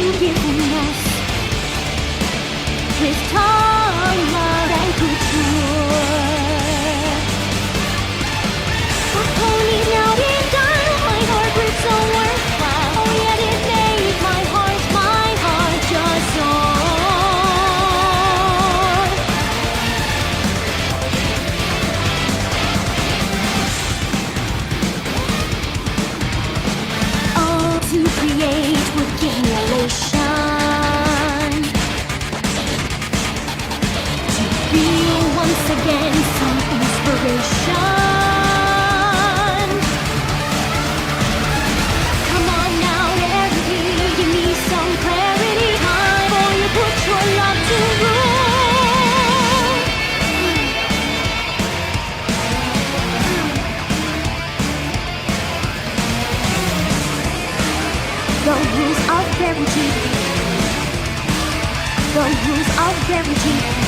forgiveness with time, love, and couture. My pony's now been done, my heart breaks so worthwhile. Oh, yet it made my heart just soar. Oh, to create would give me elation, to feel once again some inspiration. Come on now, Rarity, give me some clarity. Time for you put your love to rule. The rules of Rarity. The rules of Rarity.